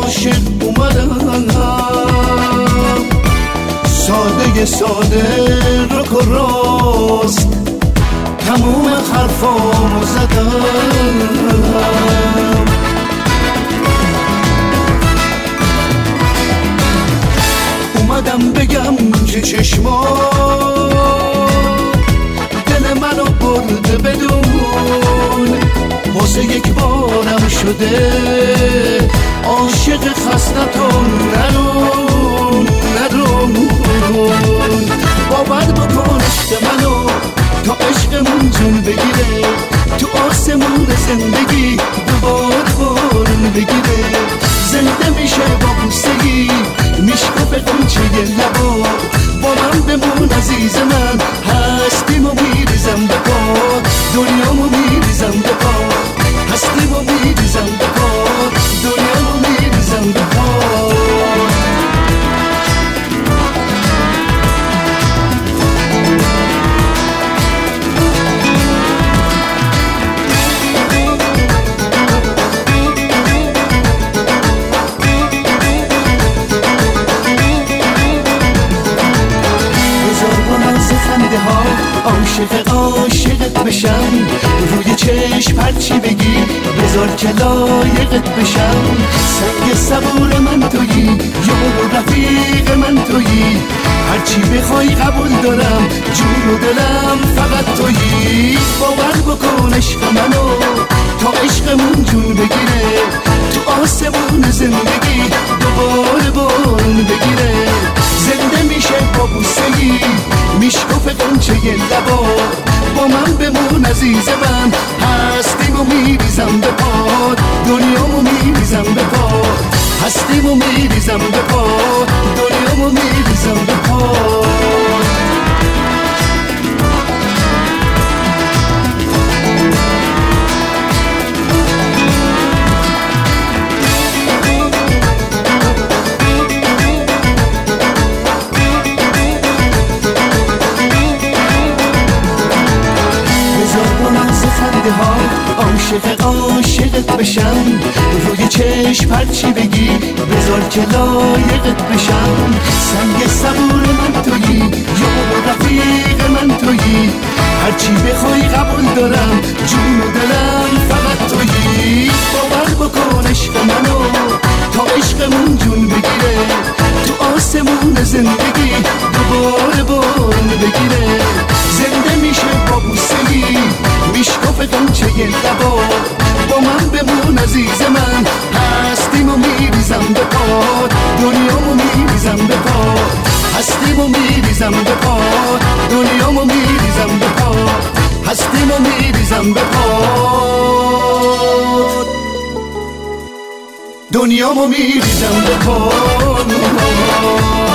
عاشق اومدم، ساده ساده رک و راست تموم حرفامو زدم. اومدم بگم که چشما دل منو برده بدون، واسه یک بارم شده عاشق خستتون ندون. باور بکن عشق منو تا عشقمون جون بگیره، تو آسمون زندگی دوبار بارون بگیره. زنده میشه با بوسه‌ای میشکفه قنچه لبا، با من بمون عزیز من، هستیم و میریزم به پا، دنیامو میریزم به پا، هستیم و میریزم به پا، دنیامو میریزم به پا. عاشقت بشم، روی چشم هرچی بگی بذار که لایقت بشم. سنگ صبور من تویی، یار رفیق من تویی، هرچی بخوای قبول دارم، جون و دلم فقط تویی. باور بکن عشق منو تا عشقمون جون بگیره، تو آسمون زندگی دوباره بارون بگیره. زنده میشه با بوسه‌ای میشکفه قنچه لبا، با من بمون عزیز من، هستیم و میریزم به پا، دنیامو میریزم به پا، هستیم و میریزم به پا، دنیامو میریزم به پا. عاشقت بشم، روی چشم هرچی بگی بذار که لایقت بشم. سنگ صبور من تویی، یار رفیق من تویی، هرچی بخوای قبول دارم، جون و دلم فقط تویی. باور بکن عشق منو تا عشقمون جون بگیره، تو آسمون زندگی دوباره بارون بگیره. زنده میشه با بوسه‌ای میشکفه قنچه لبا، با من بمون عزیز من، هستیم و میریزم به پا، دنیامو میریزم به پا، هستیم و میریزم به پا، دنیامو میریزم به پا، هستیم و میریزم به پا، دنیامو میریزم به پا.